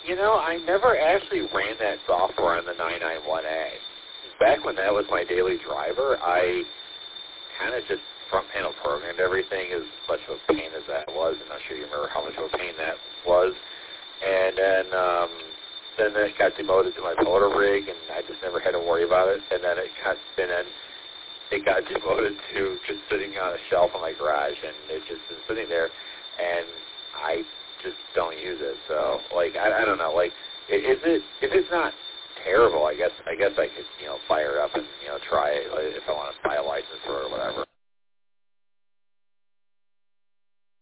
I never actually ran that software on the 991A. Back when that was my daily driver, I kind of just front panel programmed everything, as much of a pain as that was. I'm not sure you remember how much of a pain that was. And then it got demoted to my motor rig, and I just never had to worry about it. And then it got demoted to just sitting on a shelf in my garage, and it's just been sitting there, and I just don't use it. So, I don't know. If it's not terrible, I guess I could, fire it up and, try it if I want to buy a license for it or whatever.